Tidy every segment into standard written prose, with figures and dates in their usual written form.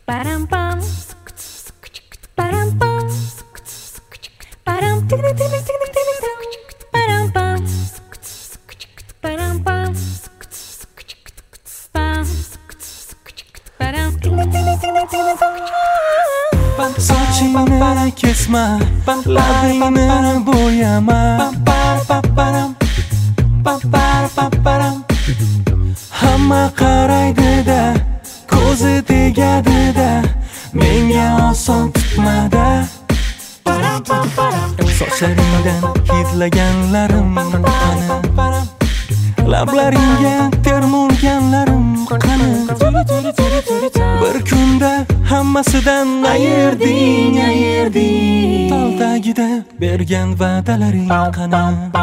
Param pam, param pam, param tik tik tik tik tik tik, param pam, param pam, pam, param tik tik tik tik tik. Sochini kesma, labingni bo'yama, hamma qaraydi-da, ko'zi tegadi-da, menga oson tutmada. Sochlaringdan hidlaganlarim qani, lablaringga termulganlarim qani. Bir kunda hammasidan ayırding, tol tagida bergan va'dalaring qani.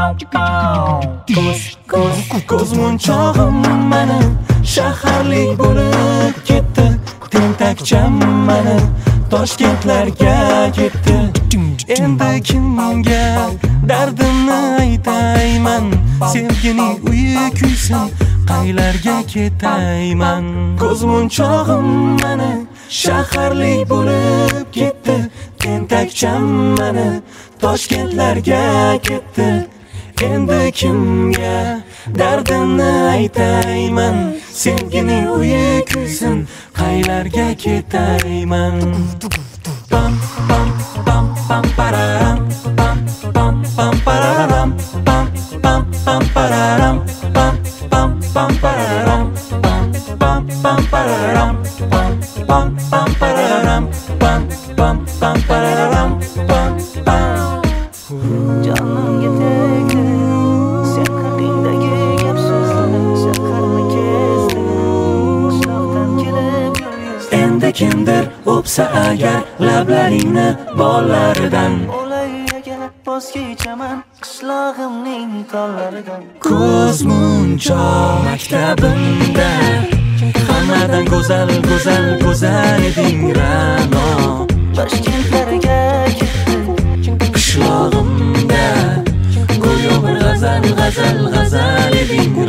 Ko'zmunchog'im mani shaharlik bo'lib ketdi, tentakcham mani Toshkentlarga ketdi. Endi kimga dardimni aytayman, sevgining uyi kuysin, qaylarga ketayman. Ko'zmunchog'im mani shaharlik bo'lib ketdi, tentakcham mani Toshkentlarga ketdi. Endi kimga dardimni aytayman, sevgining uyi kuysin, qaylarga ketayman. Pam pam pam pam pararam, pam pam pam pararam, pam pam pam pararam, pam pam pam pararam, pam pam pam pararam, pam pam pam pararam, pam pam pam pararam, pam pam. Canımga tegdi sen haqingdagi gap so'zlar, shaharni kezdim, qishloqdan kelib yo'l yuzdim. Endi kimdir o'psa agar lablaringni bollaridan, Olay agar voz kechaman qishlog'imning tollaridan. Ko'zmunchoq maktabimda hammadan go'zal eding Ra'no. Toshkentlarga ketdi Qishlog'imda go'yo bir g'azal eding